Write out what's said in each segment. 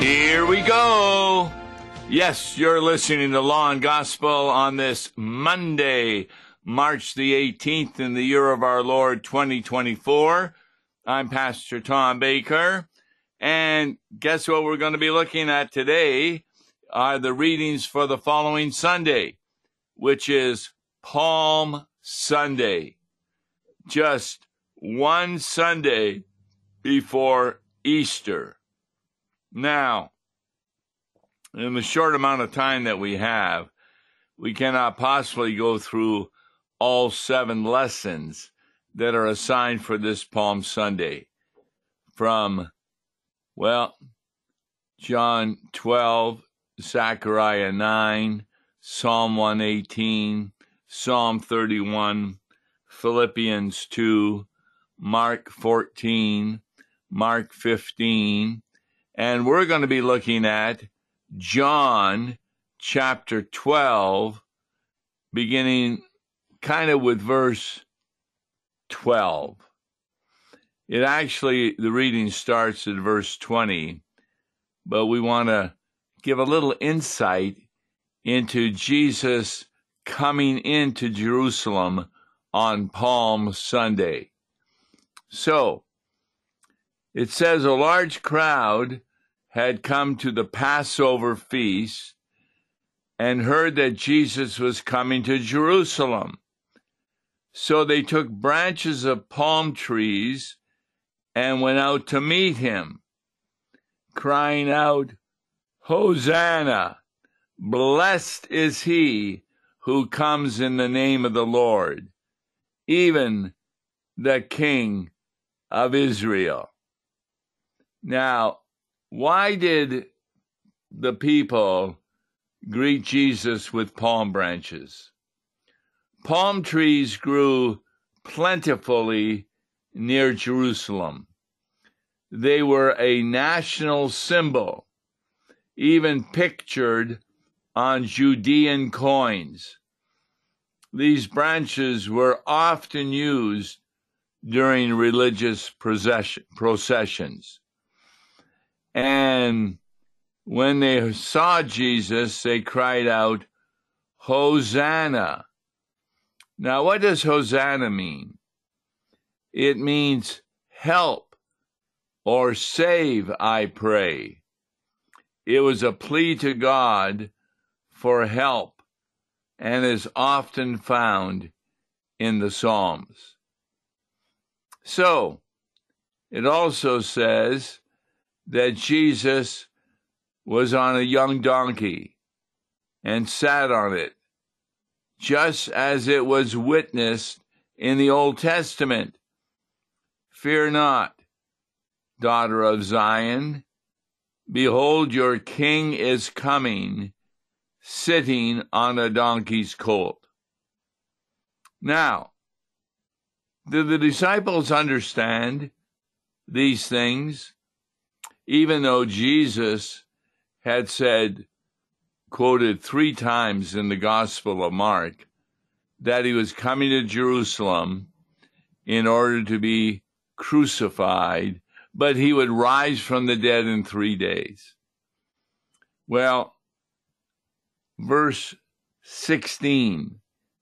Here we go. Yes, you're listening to Law and Gospel on this Monday, March the 18th in the year of our Lord 2024. I'm Pastor Tom Baker. And guess what we're going to be looking at today are the readings for the following Sunday, which is Palm Sunday. Just one Sunday before Easter. Now, in the short amount of time that we have, we cannot possibly go through all 7 lessons that are assigned for this Palm Sunday. From, John 12, Zechariah 9, Psalm 118, Psalm 31, Philippians 2, Mark 14, Mark 15, and we're going to be looking at John chapter 12, beginning kind of with verse 12. The reading starts at verse 20, but we want to give a little insight into Jesus coming into Jerusalem on Palm Sunday. So, it says a large crowd had come to the Passover feast and heard that Jesus was coming to Jerusalem. So they took branches of palm trees and went out to meet him, crying out, "Hosanna! Blessed is he who comes in the name of the Lord, even the King of Israel." Now, why did the people greet Jesus with palm branches? Palm trees grew plentifully near Jerusalem. They were a national symbol, even pictured on Judean coins. These branches were often used during religious processions. And when they saw Jesus, they cried out, "Hosanna." Now, what does Hosanna mean? It means help or save, I pray. It was a plea to God for help and is often found in the Psalms. So, it also says that Jesus was on a young donkey and sat on it, just as it was witnessed in the Old Testament. "Fear not, daughter of Zion. Behold, your king is coming, sitting on a donkey's colt." Now, did the disciples understand these things? Even though Jesus had said, quoted 3 times in the Gospel of Mark, that he was coming to Jerusalem in order to be crucified, but he would rise from the dead in 3 days. Well, verse 16,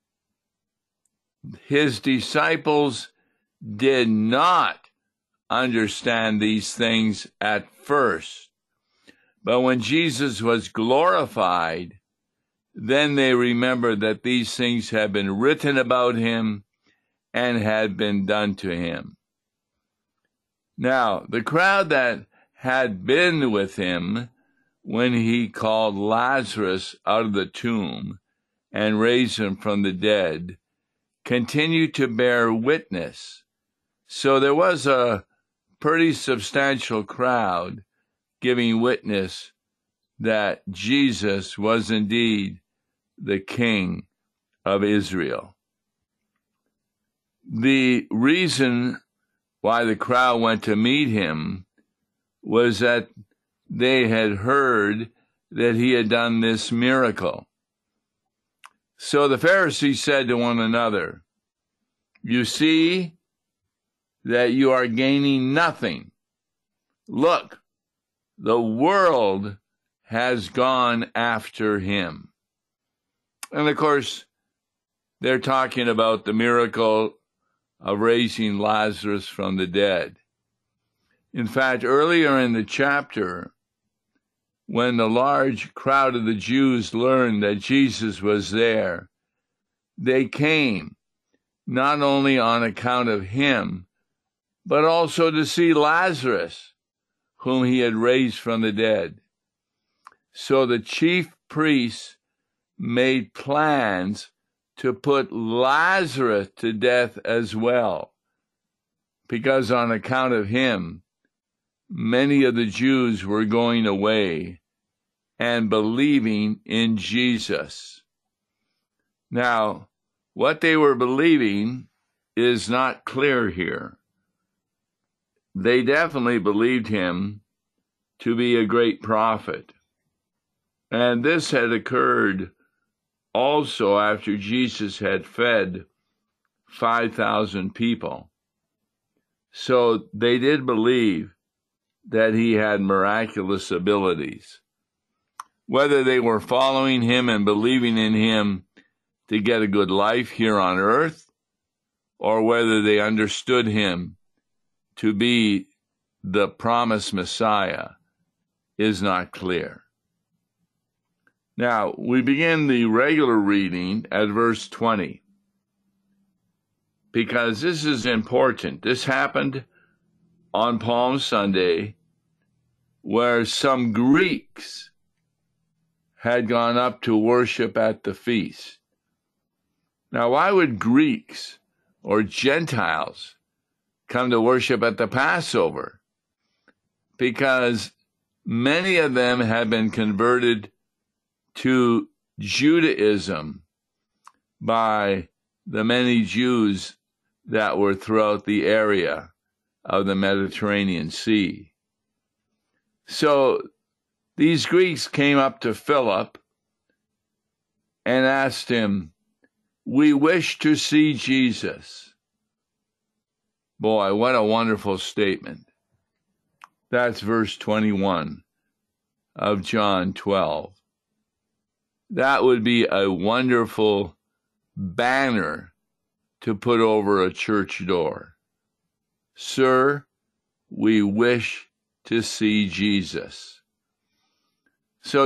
his disciples did not understand these things at first. But when Jesus was glorified, then they remembered that these things had been written about him and had been done to him. Now, the crowd that had been with him when he called Lazarus out of the tomb and raised him from the dead continued to bear witness. So there was a pretty substantial crowd giving witness that Jesus was indeed the King of Israel. The reason why the crowd went to meet him was that they had heard that he had done this miracle. So the Pharisees said to one another, "You see that you are gaining nothing. Look, the world has gone after him. And of course, they're talking about the miracle of raising Lazarus from the dead. In fact, earlier in the chapter, when the large crowd of the Jews learned that Jesus was there, they came not only on account of him, but also to see Lazarus, whom he had raised from the dead. So the chief priests made plans to put Lazarus to death as well, because on account of him, many of the Jews were going away and believing in Jesus. Now, what they were believing is not clear here. They definitely believed him to be a great prophet. And this had occurred also after Jesus had fed 5,000 people. So they did believe that he had miraculous abilities. Whether they were following him and believing in him to get a good life here on earth, or whether they understood him to be the promised Messiah, is not clear. Now, we begin the regular reading at verse 20, because this is important. This happened on Palm Sunday, where some Greeks had gone up to worship at the feast. Now, why would Greeks or Gentiles come to worship at the Passover? Because many of them had been converted to Judaism by the many Jews that were throughout the area of the Mediterranean Sea. So these Greeks came up to Philip and asked him, "We wish to see Jesus." Boy, what a wonderful statement. That's verse 21 of John 12. That would be a wonderful banner to put over a church door. "Sir, we wish to see Jesus." So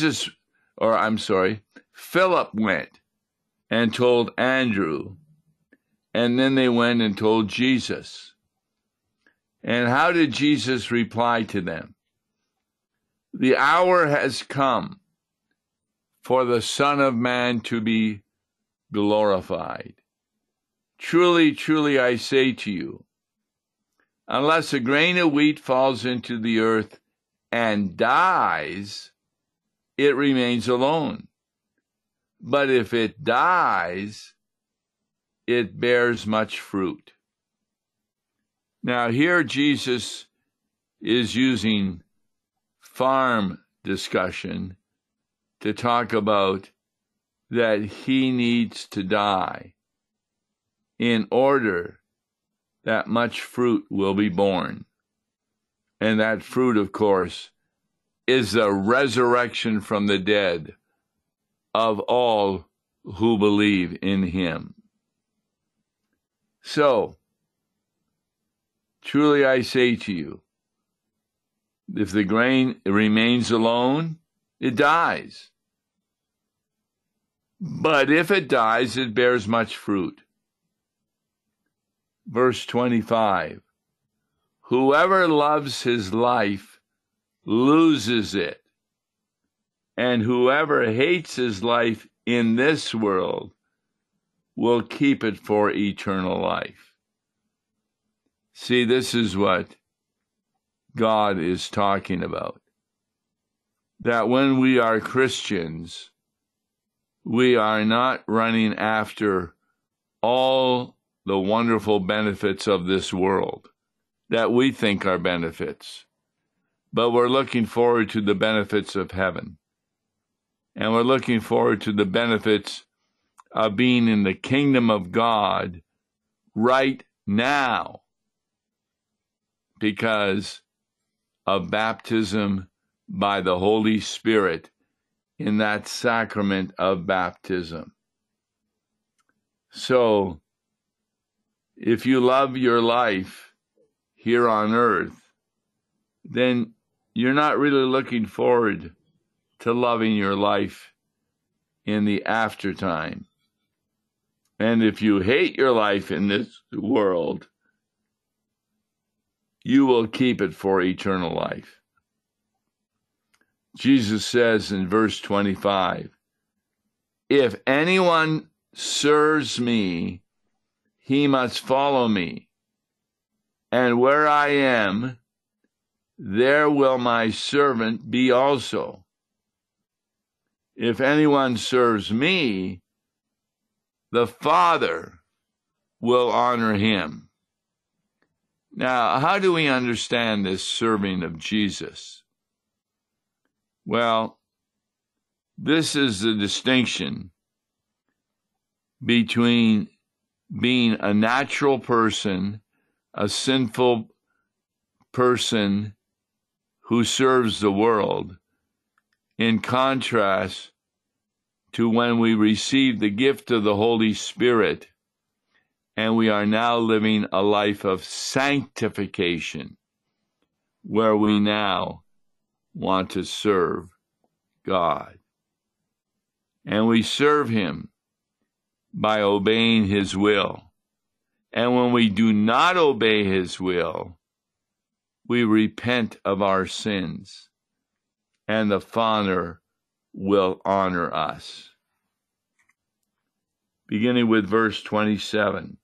Philip went and told Andrew, and then they went and told Jesus. And how did Jesus reply to them? "The hour has come for the Son of Man to be glorified. Truly, truly, I say to you, unless a grain of wheat falls into the earth and dies, it remains alone. But if it dies, it bears much fruit." Now here Jesus is using farm discussion to talk about that he needs to die in order that much fruit will be born. And that fruit, of course, is the resurrection from the dead of all who believe in him. So, truly I say to you, if the grain remains alone, it dies. But if it dies, it bears much fruit. Verse 25, "Whoever loves his life loses it, and whoever hates his life in this world will keep it for eternal life." See, this is what God is talking about. That when we are Christians, we are not running after all the wonderful benefits of this world that we think are benefits, but we're looking forward to the benefits of heaven. And we're looking forward to the benefits of being in the kingdom of God right now, because of baptism by the Holy Spirit in that sacrament of baptism. So, if you love your life here on earth, then you're not really looking forward to loving your life in the aftertime. And if you hate your life in this world, you will keep it for eternal life. Jesus says in verse 25, if anyone serves me, he must follow me. And where I am, there will my servant be also. If anyone serves me, the Father will honor him. Now, how do we understand this serving of Jesus? Well, this is the distinction between being a natural person, a sinful person who serves the world, in contrast to when we receive the gift of the Holy Spirit and we are now living a life of sanctification, where we now want to serve God. And we serve him by obeying his will. And when we do not obey his will, we repent of our sins, and the Father will honor us. Beginning with verse 27.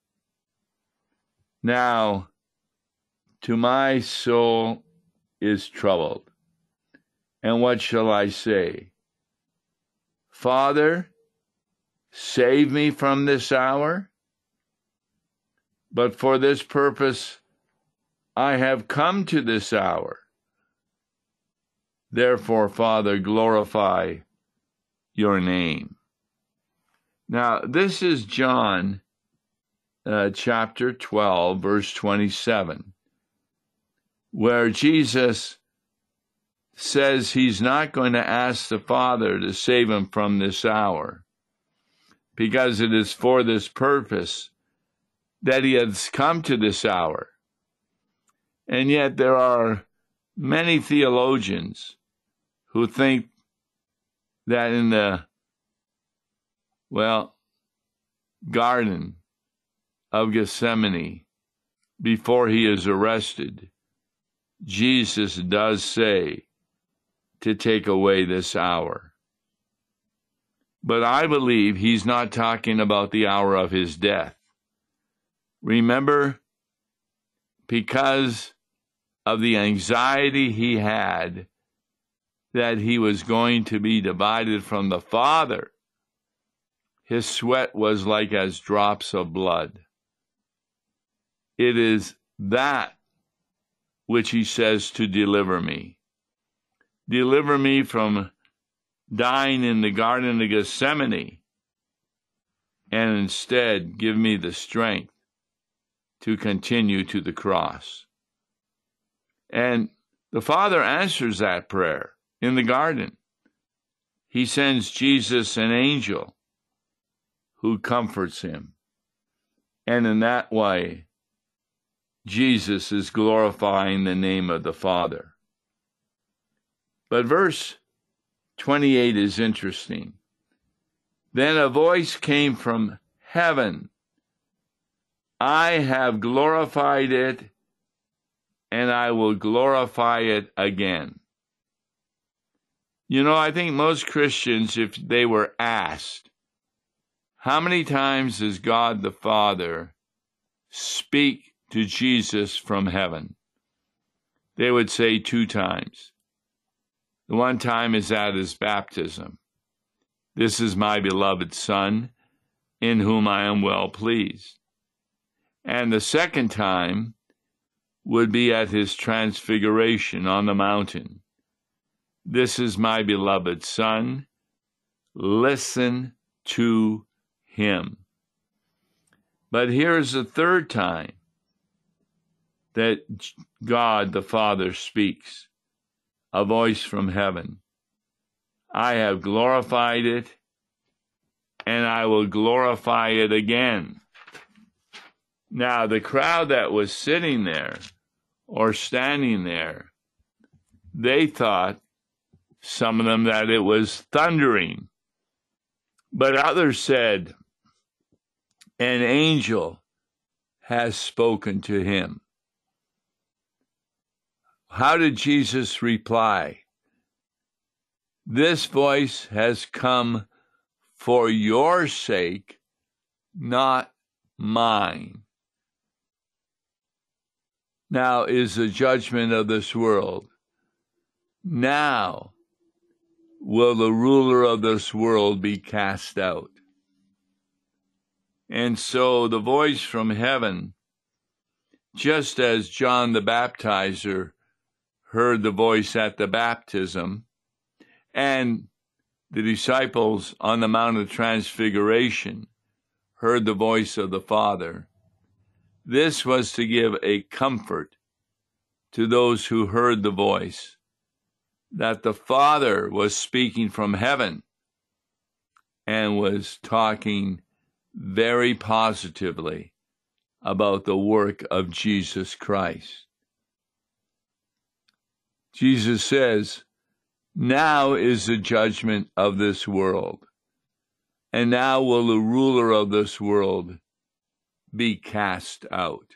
Now, to my soul is troubled, and what shall I say? Father, save me from this hour? But for this purpose I have come to this hour. Therefore, Father, glorify your name. Now, this is John chapter 12, verse 27, where Jesus says he's not going to ask the Father to save him from this hour, because it is for this purpose that he has come to this hour. And yet there are many theologians who think that in the, Garden of Gethsemane, before he is arrested, Jesus does say to take away this hour. But I believe he's not talking about the hour of his death. Remember, because of the anxiety he had that he was going to be divided from the Father, his sweat was like as drops of blood. It is that which he says to deliver me. Deliver me from dying in the Garden of Gethsemane, and instead give me the strength to continue to the cross. And the Father answers that prayer in the garden. He sends Jesus an angel who comforts him. And in that way, Jesus is glorifying the name of the Father. But verse 28 is interesting. Then a voice came from heaven. I have glorified it, and I will glorify it again. You know, I think most Christians, if they were asked, how many times does God the Father speak to Jesus from heaven? They would say 2 times. The one time is at his baptism. This is my beloved Son, in whom I am well pleased. And the second time would be at his transfiguration on the mountain. This is my beloved Son. Listen to him. But here's the third time that God the Father speaks. a voice from heaven. I have glorified it, and I will glorify it again. Now, the crowd that was sitting there or standing there, they thought, some of them, that it was thundering. But others said, an angel has spoken to him. How did Jesus reply? This voice has come for your sake, not mine. Now is the judgment of this world. Now will the ruler of this world be cast out. And so the voice from heaven, just as John the Baptizer heard the voice at the baptism, and the disciples on the Mount of Transfiguration heard the voice of the Father, this was to give a comfort to those who heard the voice, that the Father was speaking from heaven and was talking very positively about the work of Jesus Christ. Jesus says, now is the judgment of this world, and now will the ruler of this world be cast out.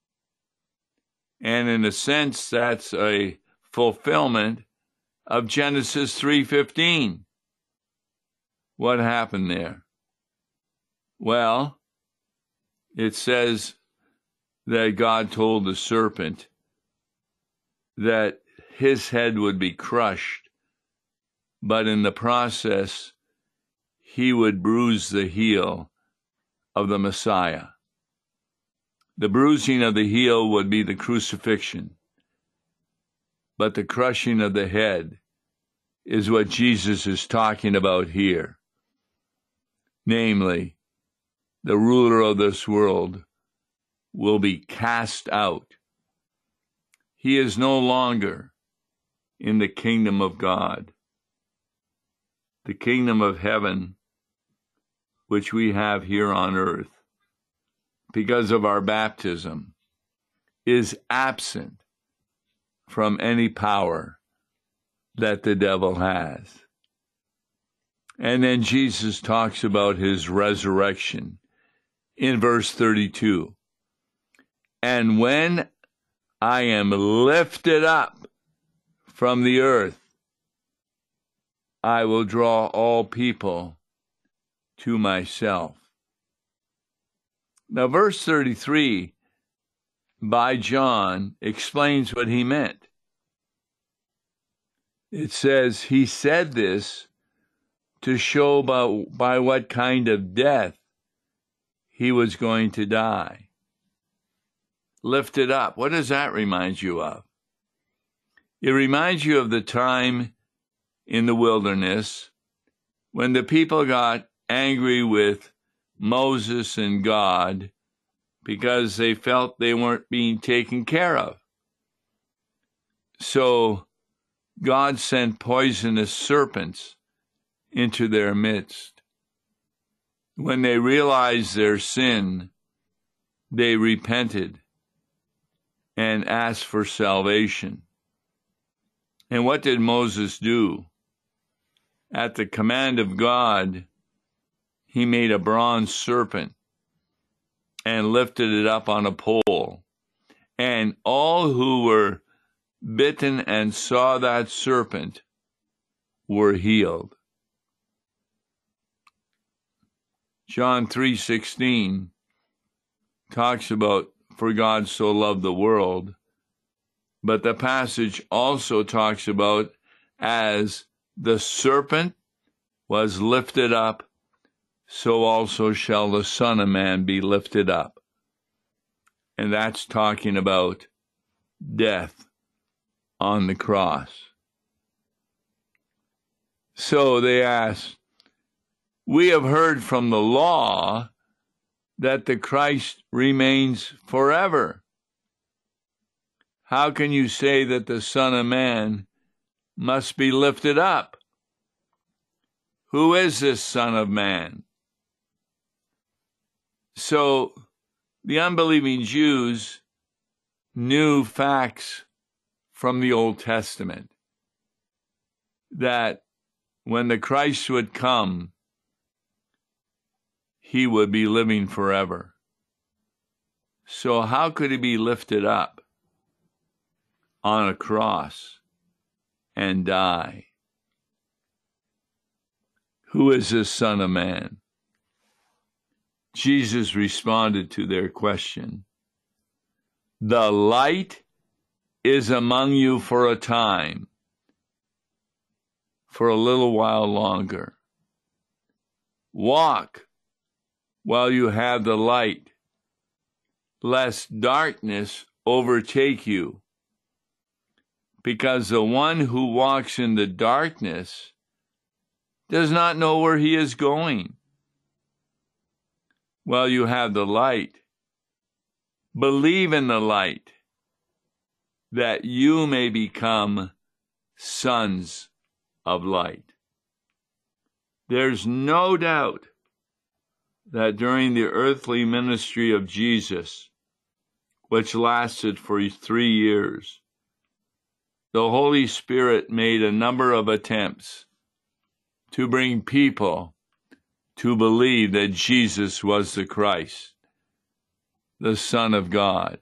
And in a sense, that's a fulfillment of Genesis 3:15. What happened there? Well, it says that God told the serpent that his head would be crushed, but in the process, he would bruise the heel of the Messiah. The bruising of the heel would be the crucifixion, but the crushing of the head is what Jesus is talking about here. Namely, the ruler of this world will be cast out. He is no longer in the kingdom of God. The kingdom of heaven, which we have here on earth, because of our baptism, is absent from any power that the devil has. And then Jesus talks about his resurrection in verse 32. And when I am lifted up from the earth, I will draw all people to myself. Now, verse 33 by John explains what he meant. It says, he said this to show by what kind of death he was going to die. Lifted up. What does that remind you of? It reminds you of the time in the wilderness when the people got angry with Moses and God because they felt they weren't being taken care of. So God sent poisonous serpents into their midst. When they realized their sin, they repented and asked for salvation. And what did Moses do? At the command of God, he made a bronze serpent and lifted it up on a pole. And all who were bitten and saw that serpent were healed. John 3:16 talks about, for God so loved the world, but the passage also talks about, as the serpent was lifted up, so also shall the Son of Man be lifted up. And that's talking about death on the cross. So they asked, we have heard from the law that the Christ remains forever. How can you say that the Son of Man must be lifted up. Who is this Son of Man? So the unbelieving Jews knew facts from the Old Testament that when the Christ would come, he would be living forever. So how could he be lifted up on a cross and die? Who is this Son of Man? Jesus responded to their question. The light is among you for a time, for a little while longer. Walk while you have the light, lest darkness overtake you. Because the one who walks in the darkness does not know where he is going. While you have the light, believe in the light, that you may become sons of light. There's no doubt that during the earthly ministry of Jesus, which lasted for 3 years, the Holy Spirit made a number of attempts to bring people to believe that Jesus was the Christ, the Son of God.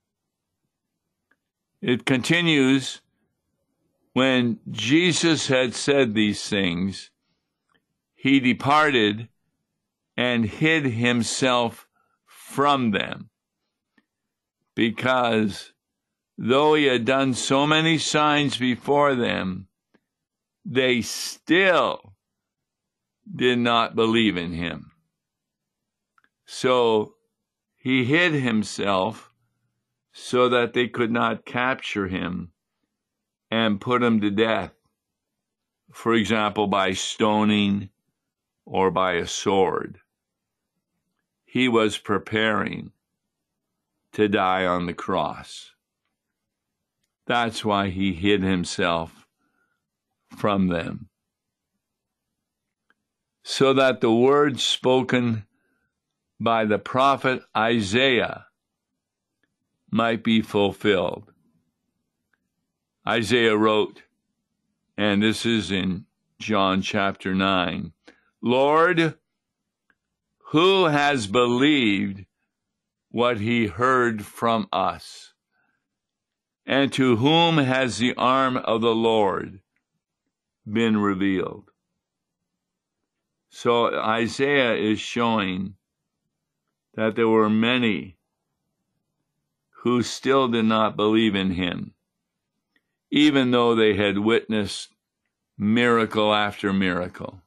It continues, when Jesus had said these things, he departed and hid himself from them, because though he had done so many signs before them, they still did not believe in him. So he hid himself so that they could not capture him and put him to death, for example, by stoning or by a sword. He was preparing to die on the cross. That's why he hid himself from them, so that the words spoken by the prophet Isaiah might be fulfilled. Isaiah wrote, and this is in John chapter 9, Lord, who has believed what he heard from us? And to whom has the arm of the Lord been revealed? So Isaiah is showing that there were many who still did not believe in him, even though they had witnessed miracle after miracle.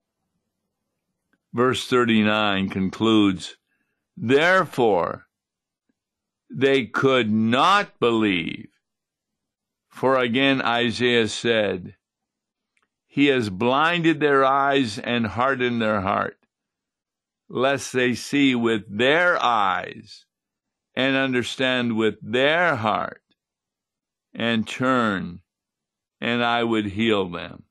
Verse 39 concludes, therefore they could not believe, for again Isaiah said, he has blinded their eyes and hardened their heart, lest they see with their eyes and understand with their heart and turn, and I would heal them.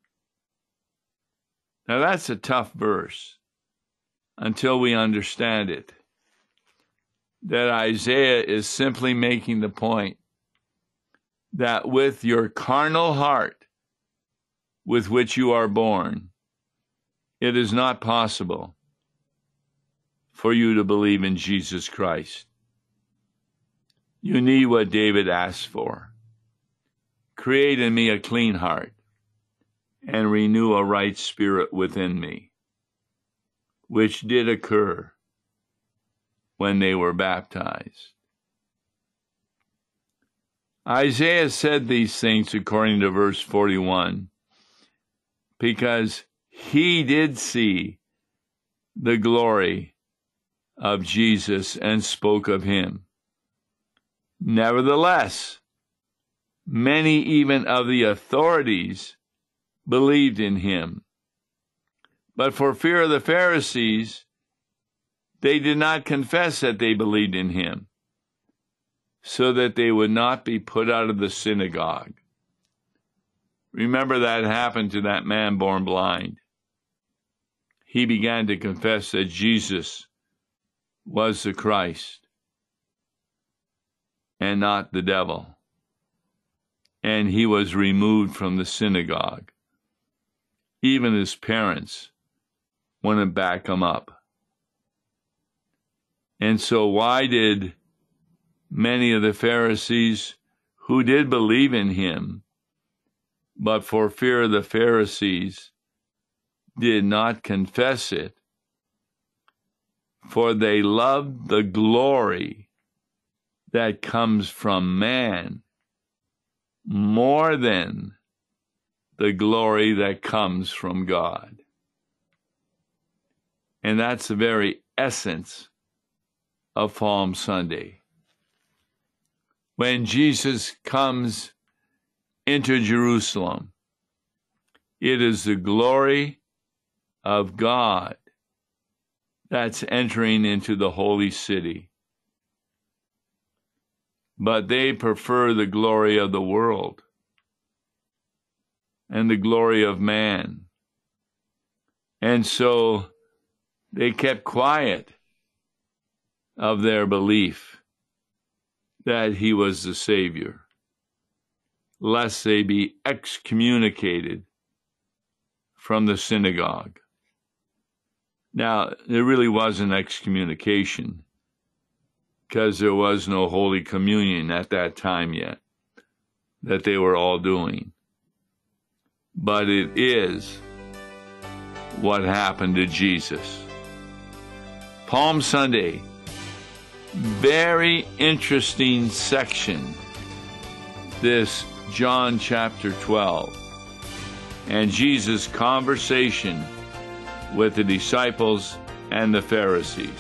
Now that's a tough verse until we understand it, that Isaiah is simply making the point that with your carnal heart with which you are born, it is not possible for you to believe in Jesus Christ. You need what David asked for. Create in me a clean heart and renew a right spirit within me, which did occur when they were baptized. Isaiah said these things according to verse 41 because he did see the glory of Jesus and spoke of him. Nevertheless, many even of the authorities believed in him. But for fear of the Pharisees, they did not confess that they believed in him, so that they would not be put out of the synagogue. Remember that happened to that man born blind. He began to confess that Jesus was the Christ and not the devil. And he was removed from the synagogue. Even his parents wouldn't back him up. And so why did many of the Pharisees who did believe in him, but for fear of the Pharisees, did not confess it? For they loved the glory that comes from man more than the glory that comes from God. And that's the very essence of Palm Sunday. When Jesus comes into Jerusalem, it is the glory of God that's entering into the holy city. But they prefer the glory of the world and the glory of man. And so they kept quiet of their belief that he was the Savior, lest they be excommunicated from the synagogue. Now, there really was an excommunication because there was no Holy Communion at that time yet that they were all doing. But it is what happened to Jesus. Palm Sunday, very interesting section, this John chapter 12, and Jesus' conversation with the disciples and the Pharisees.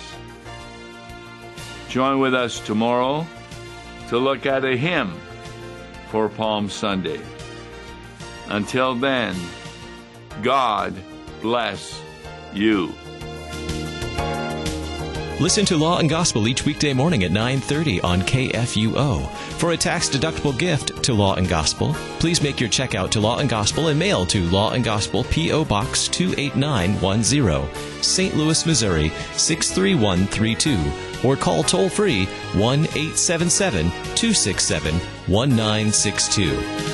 Join with us tomorrow to look at a hymn for Palm Sunday. Until then, God bless you. Listen to Law and Gospel each weekday morning at 9:30 on KFUO. For a tax-deductible gift to Law and Gospel, please make your check out to Law and Gospel and mail to Law and Gospel, P.O. Box 28910, St. Louis, Missouri 63132, or call toll-free 1-877-267-1962.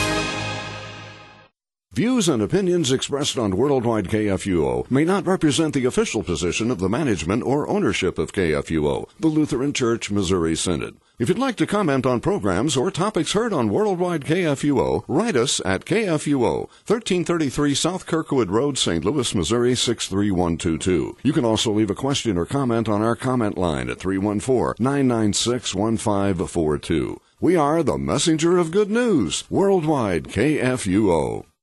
Views and opinions expressed on Worldwide KFUO may not represent the official position of the management or ownership of KFUO, the Lutheran Church Missouri Synod. If you'd like to comment on programs or topics heard on Worldwide KFUO, write us at KFUO, 1333 South Kirkwood Road, St. Louis, Missouri 63122. You can also leave a question or comment on our comment line at 314-996-1542. We are the messenger of good news, Worldwide KFUO.